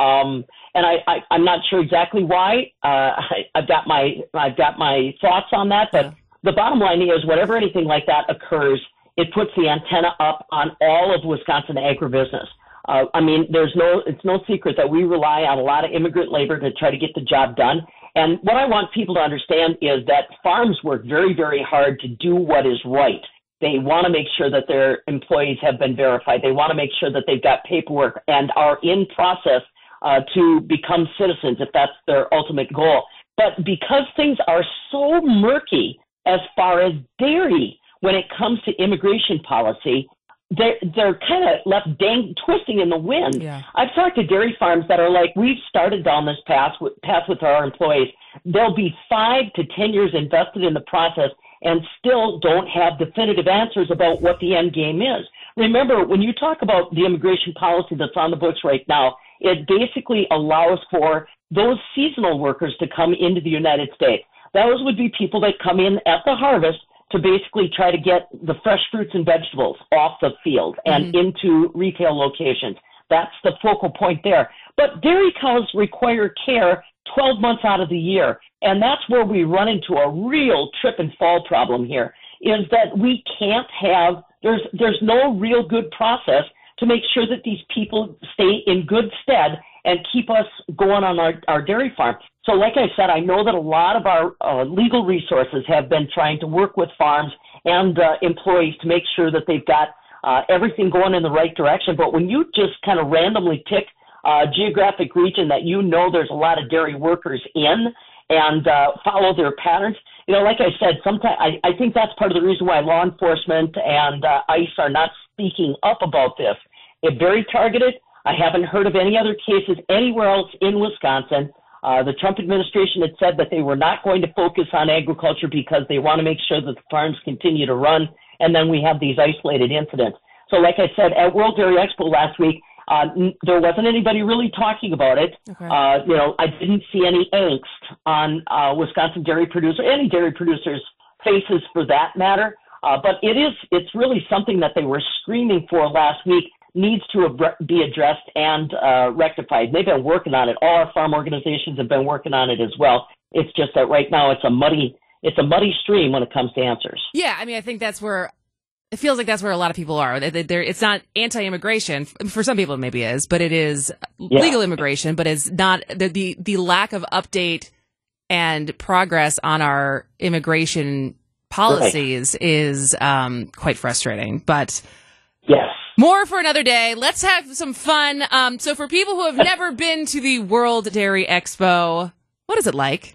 And I'm not sure exactly why. I've got my thoughts on that, but the bottom line is, whenever anything like that occurs, it puts the antenna up on all of Wisconsin agribusiness. I mean, it's no secret that we rely on a lot of immigrant labor to try to get the job done. And what I want people to understand is that farms work very, very hard to do what is right. They want to make sure that their employees have been verified. They want to make sure that they've got paperwork and are in process to become citizens, if that's their ultimate goal. But because things are so murky as far as dairy when it comes to immigration policy, they're kind of left twisting in the wind. Yeah. I've talked to dairy farms that are like, we've started down this path with our employees. They'll be 5 to 10 years invested in the process and still don't have definitive answers about what the end game is. Remember, when you talk about the immigration policy that's on the books right now, it basically allows for those seasonal workers to come into the United States. Those would be people that come in at the harvest to basically try to get the fresh fruits and vegetables off the field and into retail locations. That's the focal point there. But dairy cows require care 12 months out of the year. And that's where we run into a real trip and fall problem here, is that we can't have, there's no real good process to make sure that these people stay in good stead and keep us going on our dairy farm. So like I said, I know that a lot of our legal resources have been trying to work with farms and employees to make sure that they've got everything going in the right direction. But when you just kind of randomly pick a geographic region that you know there's a lot of dairy workers in and follow their patterns, you know, like I said, sometimes I think that's part of the reason why law enforcement and ICE are not speaking up about this. It's very targeted. I haven't heard of any other cases anywhere else in Wisconsin. The Trump administration had said that they were not going to focus on agriculture because they want to make sure that the farms continue to run, and then we have these isolated incidents. So like I said, at World Dairy Expo last week, there wasn't anybody really talking about it. Okay. You know, I didn't see any angst on Wisconsin dairy producers, any dairy producers' faces for that matter. But it's really something that they were screaming for last week, needs to be addressed and rectified. They've been working on it. All our farm organizations have been working on it as well. It's just that right now it's a muddy stream when it comes to answers. Yeah, I mean, I think that's where it feels like that's where a lot of people are. It's not anti-immigration. For some people it maybe is, but it is legal immigration, but it's not the lack of update and progress on our immigration policies is quite frustrating. But yes. More for another day. Let's have some fun. So for people who have never been to the World Dairy Expo, what is it like?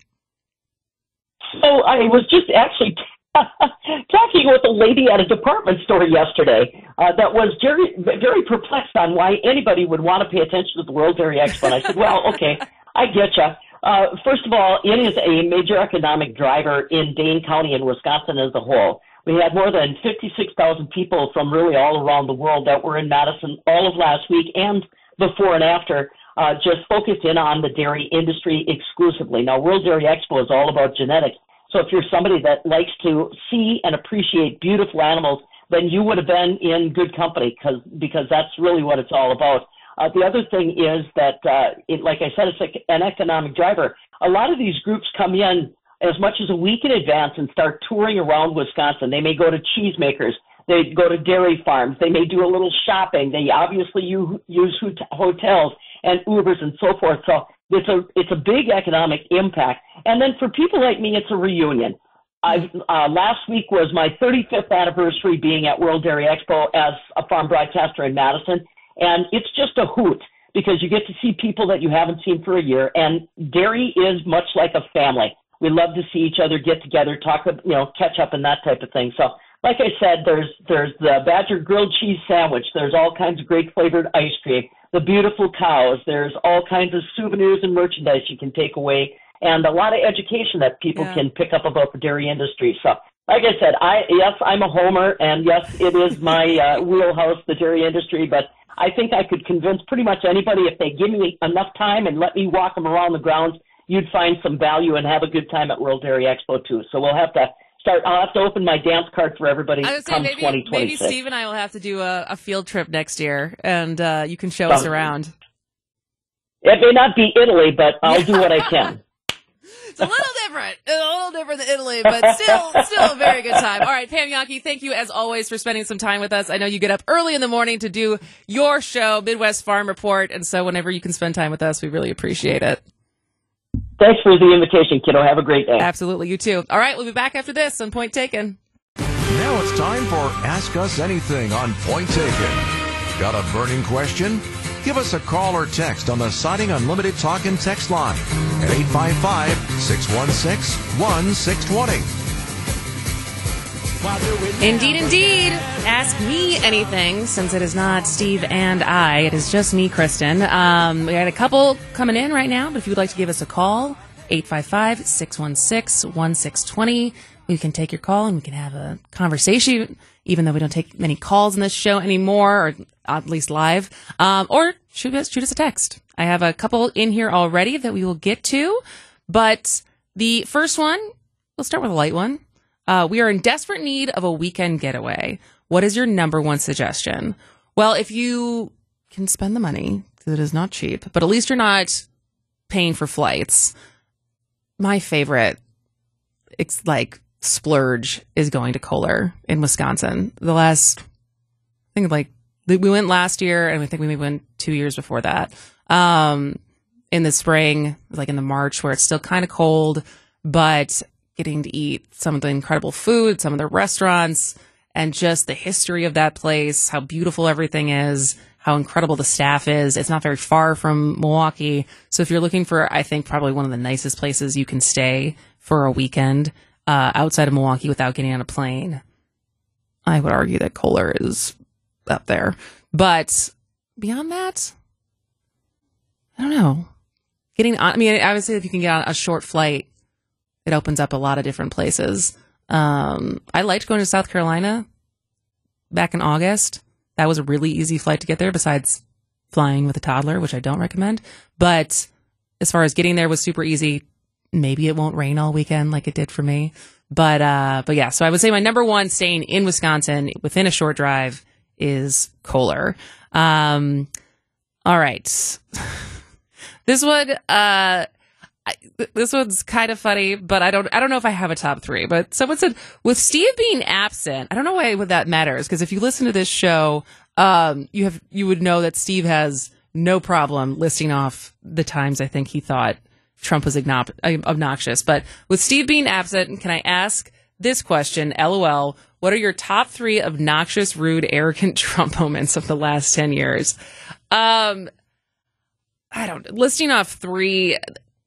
So I was just actually talking with a lady at a department store yesterday that was very, very perplexed on why anybody would want to pay attention to the World Dairy Expo. And I said, well, okay, I get you. First of all, it is a major economic driver in Dane County and Wisconsin as a whole. We had more than 56,000 people from really all around the world that were in Madison all of last week and before and after. just focused in on the dairy industry exclusively. Now, World Dairy Expo is all about genetics. So if you're somebody that likes to see and appreciate beautiful animals, then you would have been in good company because that's really what it's all about. The other thing is that, like I said, it's like an economic driver. A lot of these groups come in as much as a week in advance and start touring around Wisconsin. They may go to cheesemakers. They go to dairy farms. They may do a little shopping. They obviously use hotels and Ubers and so forth. So it's a big economic impact. And then for people like me, it's a reunion. Last week was my 35th anniversary being at World Dairy Expo as a farm broadcaster in Madison. And it's just a hoot because you get to see people that you haven't seen for a year. And dairy is much like a family. We love to see each other get together, talk, catch up and that type of thing. So like I said, there's the Badger grilled cheese sandwich. There's all kinds of great flavored ice cream, the beautiful cows. There's all kinds of souvenirs and merchandise you can take away, and a lot of education that people can pick up about the dairy industry. So like I said, yes, I'm a homer, and yes, it is my wheelhouse, the dairy industry, but I think I could convince pretty much anybody if they give me enough time and let me walk them around the grounds, you'd find some value and have a good time at World Dairy Expo too. So I'll have to open my dance card for everybody come 2026. Maybe Steve and I will have to do a field trip next year, and you can show us around. It may not be Italy, but I'll do what I can. It's a little different than Italy, but still a very good time. All right, Pam Jahnke, thank you as always for spending some time with us. I know you get up early in the morning to do your show, Midwest Farm Report, and so whenever you can spend time with us, we really appreciate it. Thanks for the invitation, kiddo. Have a great day. Absolutely, you too. All right, we'll be back after this on Point Taken. Now it's time for Ask Us Anything on Point Taken. Got a burning question? Give us a call or text on the Siding Unlimited talk and text line at 855-616-1620. Indeed. Ask me anything, since it is not Steve and I. It is just me, Kristen. We had a couple coming in right now, but if you would like to give us a call, 855-616-1620. We can take your call and we can have a conversation, even though we don't take many calls in this show anymore, or at least live. Or shoot us a text. I have a couple in here already that we will get to, but the first one, we'll start with a light one. We are in desperate need of a weekend getaway. What is your number one suggestion? Well, if you can spend the money, because it is not cheap, but at least you're not paying for flights. My favorite, it's like splurge, is going to Kohler in Wisconsin. We went last year, and I think we maybe went 2 years before that. In the spring, like in the March, where it's still kind of cold, but getting to eat some of the incredible food, some of the restaurants, and just the history of that place, how beautiful everything is, how incredible the staff is. It's not very far from Milwaukee. So if you're looking for, I think, probably one of the nicest places you can stay for a weekend outside of Milwaukee without getting on a plane, I would argue that Kohler is up there. But beyond that, I don't know. I would say if you can get on a short flight, it opens up a lot of different places. I liked going to South Carolina back in August. That was a really easy flight to get there, besides flying with a toddler, which I don't recommend. But as far as getting there was super easy. Maybe it won't rain all weekend like it did for me. But yeah, so I would say my number one, staying in Wisconsin within a short drive, is Kohler. All right. This one's kind of funny, but I don't know if I have a top three. But someone said, with Steve being absent, I don't know why that matters, because if you listen to this show, you would know that Steve has no problem listing off the times I think he thought Trump was obnoxious. But with Steve being absent, can I ask this question? LOL. What are your top three obnoxious, rude, arrogant Trump moments of the last 10 years? Listing off three.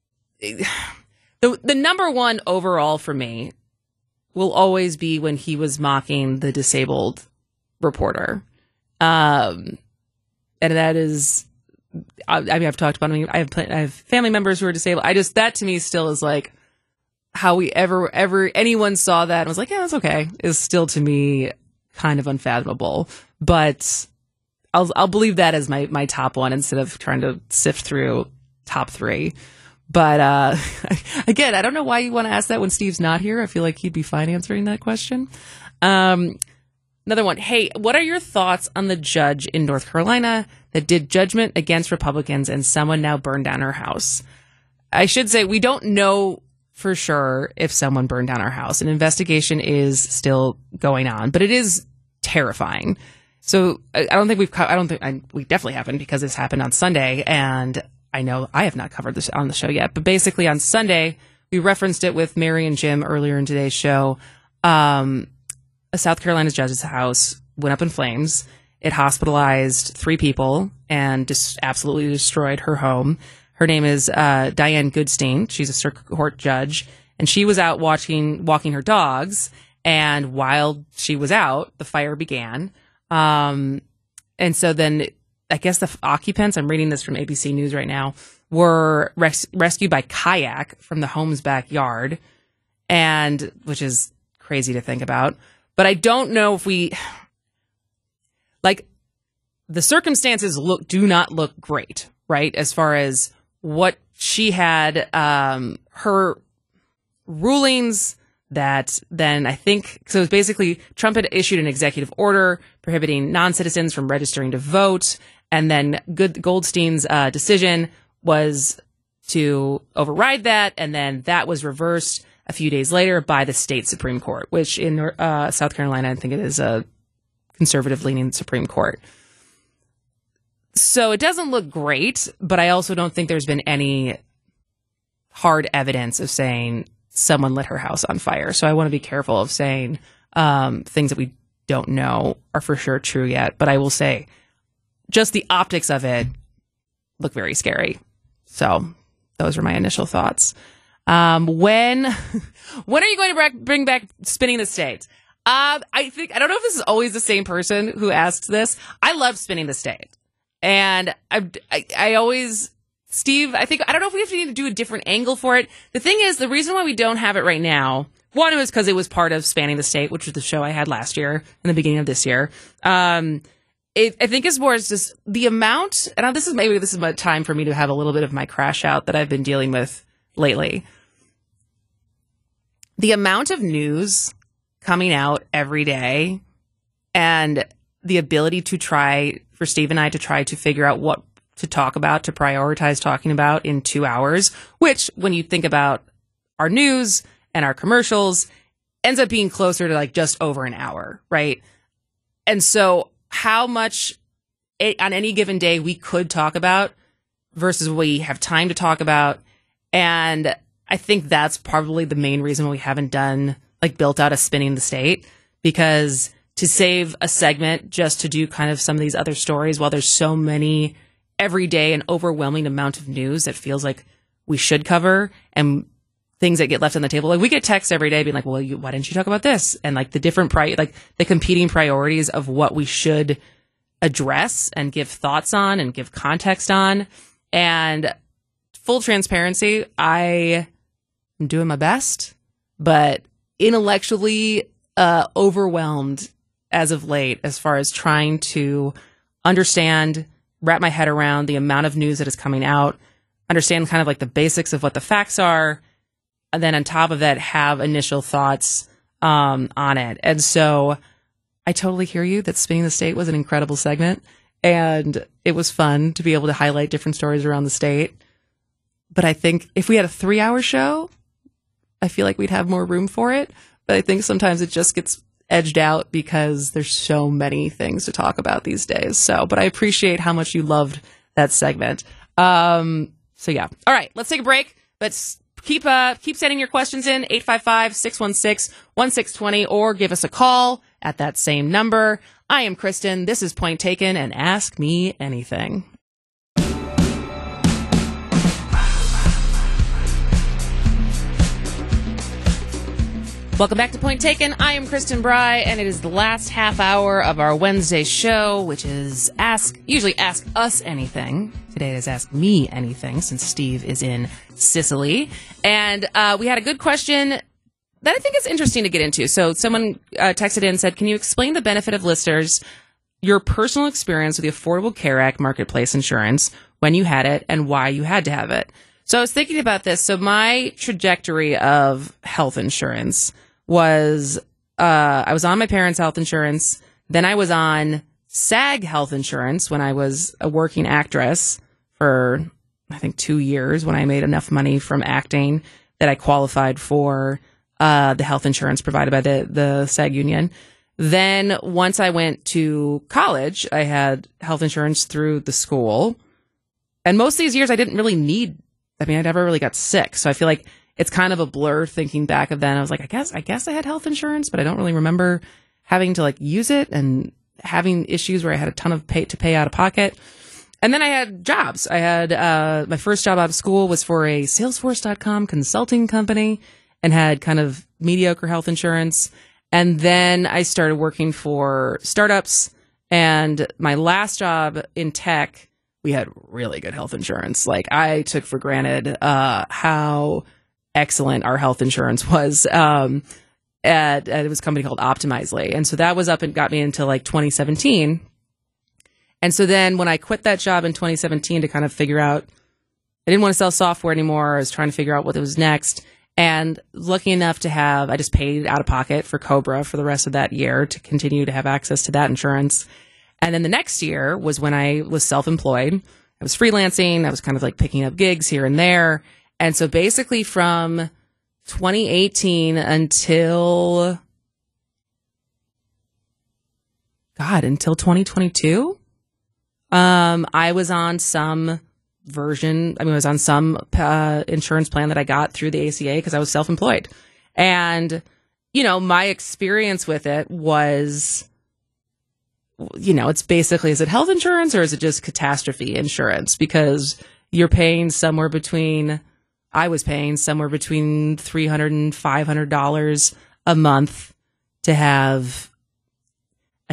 The number one overall for me will always be when he was mocking the disabled reporter. And that is, I've talked about him. I have family members who are disabled. That to me still is like, how we ever anyone saw that and was like, yeah, that's okay, is still to me kind of unfathomable. But I'll believe that as my top one instead of trying to sift through top three. But again, I don't know why you want to ask that when Steve's not here. I feel like he'd be fine answering that question. Another one. Hey, what are your thoughts on the judge in North Carolina that did judgment against Republicans and someone now burned down her house? I should say we don't know for sure if someone burned down our house. An investigation is still going on, but it is terrifying. So we definitely haven't, because this happened on Sunday, and I know I have not covered this on the show yet, but basically on Sunday, we referenced it with Mary and Jim earlier in today's show. A South Carolina judge's house went up in flames. It hospitalized 3 people and just absolutely destroyed her home. Her name is Diane Goodstein. She's a circuit court judge, and she was out walking her dogs. And while she was out, the fire began. And so then I guess the occupants, I'm reading this from ABC News right now, were rescued by kayak from the home's backyard, and which is crazy to think about. But I don't know if the circumstances do not look great, right? As far as what she had, her rulings that then I think, so it's basically Trump had issued an executive order prohibiting non-citizens from registering to vote. And then Goldstein's decision was to override that. And then that was reversed a few days later by the state Supreme Court, which in South Carolina, I think it is a conservative-leaning Supreme Court. So it doesn't look great, but I also don't think there's been any hard evidence of saying someone lit her house on fire. So I want to be careful of saying things that we don't know are for sure true yet. But I will say just the optics of it look very scary. So those are my initial thoughts. When are you going to bring back Spinning the State? I don't know if this is always the same person who asks this. I love Spinning the State. And I always, Steve, I don't know if we have to do a different angle for it. The thing is, the reason why we don't have it right now, one, was because it was part of Spanning the State, which was the show I had last year in the beginning of this year. I think it's more just the amount, and this is my time for me to have a little bit of my crash out that I've been dealing with lately. The amount of news coming out every day and the ability for Steve and I to try to figure out what to talk about, to prioritize talking about in 2 hours, which when you think about our news and our commercials ends up being closer to like just over an hour, right? And so how much on any given day we could talk about versus what we have time to talk about. And I think that's probably the main reason why we haven't built out a Spinning the State, because to save a segment just to do kind of some of these other stories while there's so many every day, an overwhelming amount of news that feels like we should cover and things that get left on the table. Like we get texts every day being like, well, why didn't you talk about this? And like the different the competing priorities of what we should address and give thoughts on and give context on. And full transparency, I am doing my best, but intellectually overwhelmed as of late as far as trying to understand, wrap my head around the amount of news that is coming out, understand kind of like the basics of what the facts are, and then on top of that, have initial thoughts on it. And so I totally hear you that Spinning the State was an incredible segment, and it was fun to be able to highlight different stories around the state. But I think if we had a 3-hour show, I feel like we'd have more room for it. But I think sometimes it just gets edged out because there's so many things to talk about these days. So, but I appreciate how much you loved that segment. So yeah. All right, let's take a break. Let's keep sending your questions in 855-616-1620 or give us a call at that same number. I am Kristen. This is Point Taken and Ask Me Anything. Welcome back to Point Taken. I am Kristen Bry, and it is the last half hour of our Wednesday show, which is usually Ask Us Anything. Today it is Ask Me Anything, since Steve is in Sicily. And we had a good question that I think is interesting to get into. So someone texted in and said, can you explain the benefit of listeners your personal experience with the Affordable Care Act marketplace insurance, when you had it and why you had to have it. So I was thinking about this. So my trajectory of health insurance was, I was on my parents' health insurance. Then I was on SAG health insurance when I was a working actress for, I think, 2 years, when I made enough money from acting that I qualified for the health insurance provided by the SAG union. Then once I went to college, I had health insurance through the school. And most of these years I didn't really need, I never really got sick. So I feel like it's kind of a blur thinking back of then. I was like, I guess I had health insurance, but I don't really remember having to use it and having issues where I had a ton of to pay out of pocket. And then I had jobs. I had, my first job out of school was for a Salesforce.com consulting company and had kind of mediocre health insurance. And then I started working for startups, and my last job in tech, we had really good health insurance. I took for granted, how excellent our health insurance was. It was a company called Optimizely. And so that was up and got me into 2017. And so then when I quit that job in 2017 to kind of figure out, I didn't want to sell software anymore. I was trying to figure out what was next. And lucky enough to have, I just paid out of pocket for Cobra for the rest of that year to continue to have access to that insurance. And then the next year was when I was self-employed. I was freelancing. I was kind of picking up gigs here and there. And so basically from 2018 until 2022, I was on some version. I was on some insurance plan that I got through the ACA because I was self-employed. And, my experience with it was, it's basically, is it health insurance or is it just catastrophe insurance? Because you're paying somewhere between, I was paying somewhere between $300 and $500 a month to have a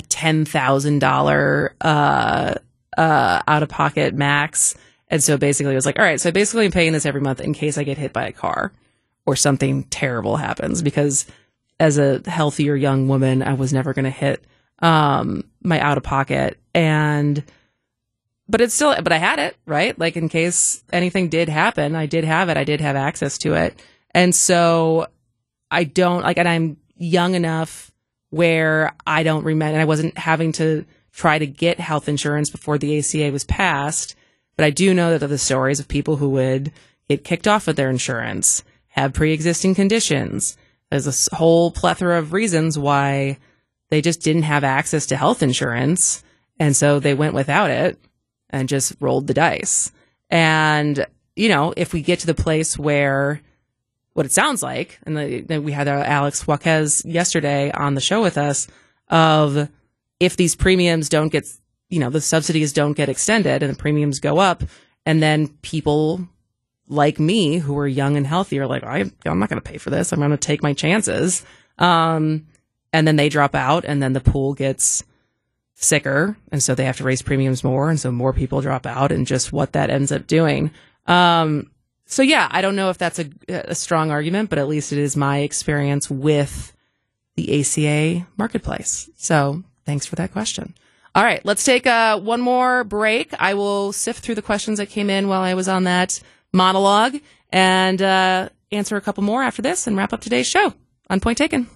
$10,000 out-of-pocket max. And so basically it was all right, so basically I'm paying this every month in case I get hit by a car or something terrible happens, because as a healthier young woman, I was never going to hit my out-of-pocket. But I had it, right? In case anything did happen, I did have it. I did have access to it. And so I don't, and I'm young enough where I don't remember, and I wasn't having to try to get health insurance before the ACA was passed. But I do know that of the stories of people who would get kicked off of their insurance, have pre-existing conditions. There's a whole plethora of reasons why they just didn't have access to health insurance. And so they went without it and just rolled the dice. And, if we get to the place where what it sounds like, and then we had Alex Juarez yesterday on the show with us, of if these premiums don't get, the subsidies don't get extended and the premiums go up, and then people like me who are young and healthy are I'm not going to pay for this. I'm going to take my chances. And then they drop out, and then the pool gets sicker, and so they have to raise premiums more, and so more people drop out, and just what that ends up doing. So yeah, I don't know if that's a strong argument, but at least it is my experience with the ACA marketplace. So thanks for that question. All right, let's take one more break. I will sift through the questions that came in while I was on that monologue and answer a couple more after this and wrap up today's show on Point Taken.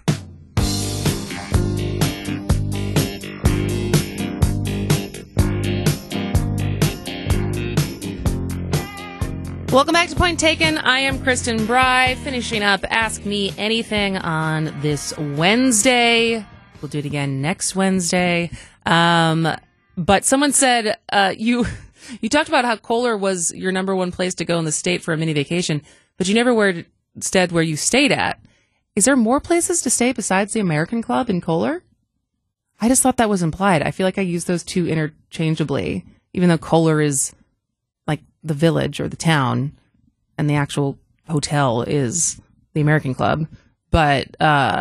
Welcome back to Point Taken. I am Kristen Bry, finishing up Ask Me Anything on this Wednesday. We'll do it again next Wednesday. But someone said, you talked about how Kohler was your number one place to go in the state for a mini vacation, but you never said where you stayed at. Is there more places to stay besides the American Club in Kohler? I just thought that was implied. I feel like I use those two interchangeably, even though Kohler is like the village or the town and the actual hotel is the American Club. But,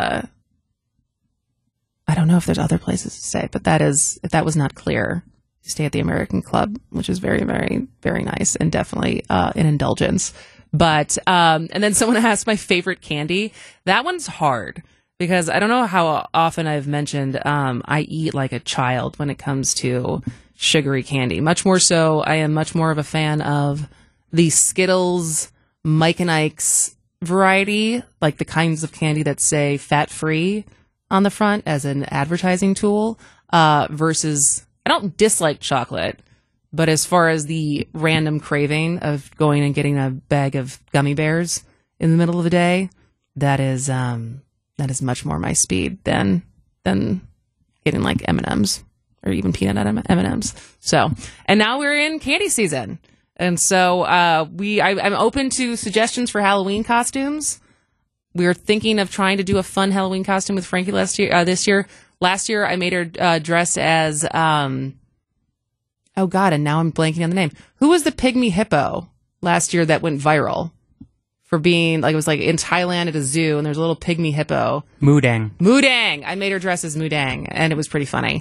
I don't know if there's other places to stay, but if that was not clear, you stay at the American Club, which is very, very, very nice and definitely an indulgence. But and then someone asked my favorite candy. That one's hard because I don't know how often I've mentioned I eat like a child when it comes to sugary candy. Much more so, I am much more of a fan of the Skittles, Mike and Ike's variety, like the kinds of candy that say fat-free on the front as an advertising tool, versus, I don't dislike chocolate, but as far as the random craving of going and getting a bag of gummy bears in the middle of the day, that is much more my speed than getting like M&Ms or even peanut M&Ms. So, and now we're in candy season. And so I'm open to suggestions for Halloween costumes. We're thinking of trying to do a fun Halloween costume with Frankie this year. Last year, I made her dress as, oh God, and now I'm blanking on the name. Who was the pygmy hippo last year that went viral for being, like, it was like in Thailand at a zoo, and there's a little pygmy hippo. Moodang. I made her dress as Moodang, and it was pretty funny.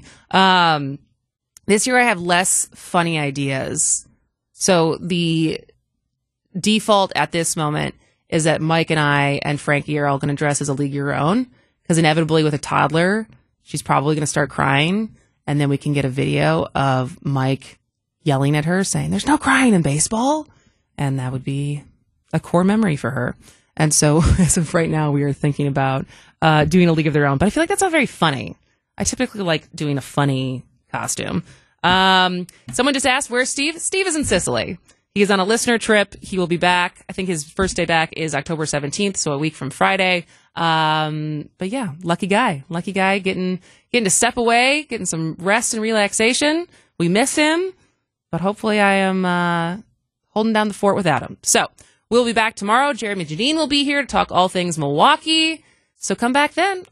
This year, I have less funny ideas. So the default at this moment is that Mike and I and Frankie are all going to dress as a League of Your Own, because inevitably with a toddler, she's probably going to start crying, and then we can get a video of Mike yelling at her saying, "There's no crying in baseball," and that would be a core memory for her. And so as of right now, we are thinking about doing a League of Their Own, but I feel like that's not very funny. I typically like doing a funny costume. Someone just asked, where's Steve? Steve is in Sicily. He is on a listener trip. He will be back. I think his first day back is October 17th, so a week from Friday. But yeah, lucky guy getting to step away, getting some rest and relaxation. We miss him, but hopefully I am, holding down the fort without him. So we'll be back tomorrow. Jeremy Janine will be here to talk all things Milwaukee. So come back then.